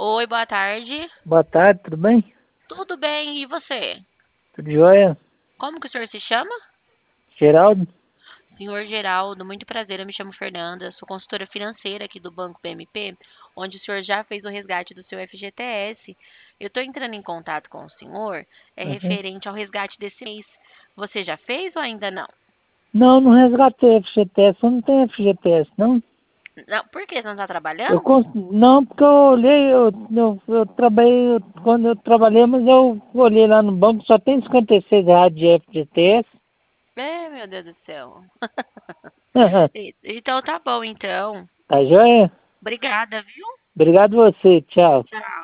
Oi, boa tarde. Boa tarde, tudo bem? Tudo bem, e você? Tudo jóia? Como que o senhor se chama? Geraldo? Senhor Geraldo, muito prazer, eu me chamo Fernanda, sou consultora financeira aqui do Banco BMP, onde o senhor já fez o resgate do seu FGTS. Eu estou entrando em contato com o senhor, Uhum. referente ao resgate desse mês. Você já fez ou ainda não? Não, não resgatei FGTS, eu não tenho FGTS, não. Não, por que você não está trabalhando? Não, porque eu olhei, eu trabalhei, quando eu trabalhei, mas eu olhei lá no banco, só tem R$ 56 de FGTS. Meu Deus do céu. Então tá bom, então. Tá jóia? Obrigada, viu? Obrigado você, tchau. Tchau.